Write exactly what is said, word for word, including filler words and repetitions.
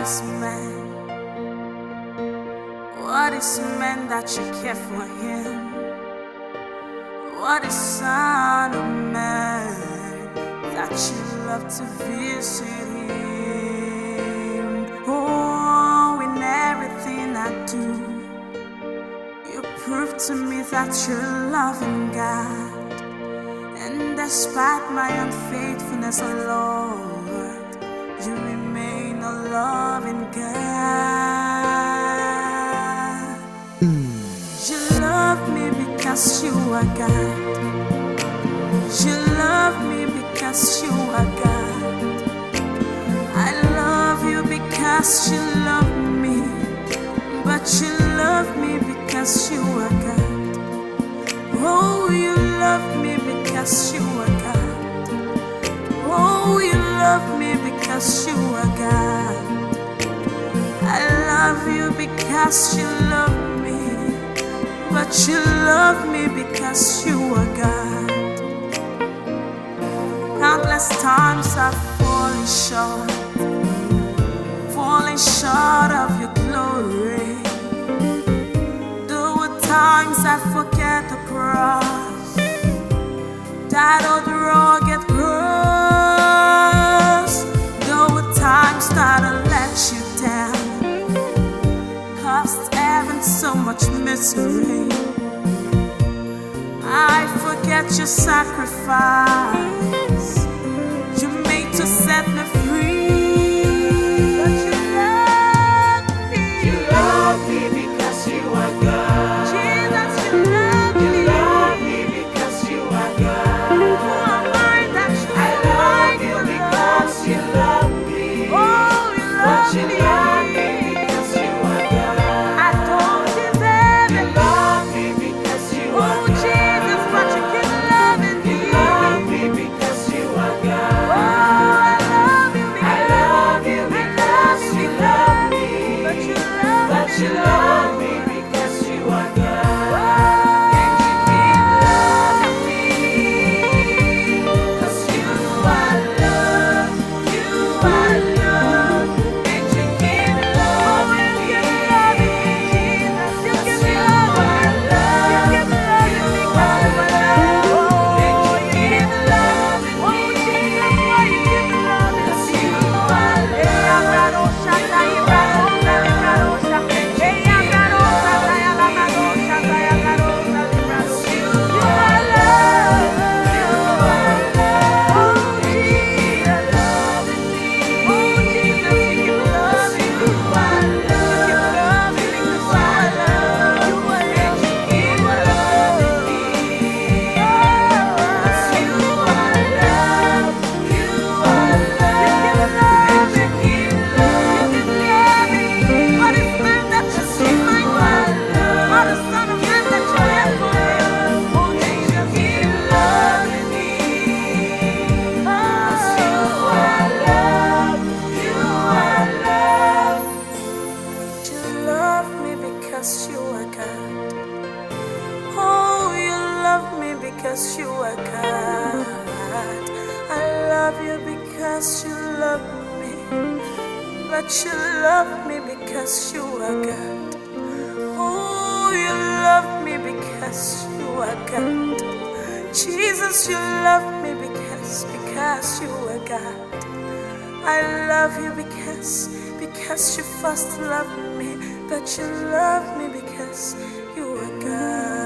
is man? What is man that you care for him? What is son of man that you love to visit him? Oh, in everything I do, you prove to me that you're loving God. And despite my unfaithfulness, oh Lord, you remain a loving God. You love me because you are God. You love me because you are God. I love you because you love me, but you love me because you are God. Oh, you love me because you are God. Oh, you love me because you are God. I love you because you love me, but you love me because you are God. Countless times I've fallen short, fallen short of your glory. There were times I forget the cross, that old rugged cross. There were times that I let you down, caused heaven so much misery. I forget your sacrifice you made to set me free. But you love me. You love me because you are God. Jesus, you love me. You love me because you are God. Who am I that you I love you because you love me. Oh, you But love you me. love me because you are God. I don't deserve You it. love me because you are Oh, God. Jesus, but you keep loving me. You love me because you are Oh, God. I love you I love you because you love me. but you love But me. you love me because you are God. Oh, And you keep loving me. 'Cause you are love. You are love. And you keep loving me. you keep loving me, Jesus. You 'Cause keep you loving are me. love. You keep loving me 'cause you are love. Oh, And you you keep loving Oh, me. Jesus, why you keep loving 'Cause me? you are Hey, love. Abradosa, Ibradosa, Ibradosa. Hey, Abradosa, Ayaladosa, Ayaladosa, Ibradosa. You are love. You are love. Oh, And you keep Jesus. loving me. Oh, Jesus, you keep loving me. You are You keep love. loving me 'cause you are love. You are And you love. keep You are loving love. me. 'Cause you are love. You are love. And you keep loving me. What is man that you see my God? What is son of man that you care for him? Oh, Jesus, Keep loving me. 'Cause you are love. You are love. you love me because you are God. Oh, you love me because you are God. I love you because you love me, but you love me because you are God. Oh, you love me because you are God. Jesus, you love me because, because you are God. I love you because, because you first loved me, but you love me because you are God.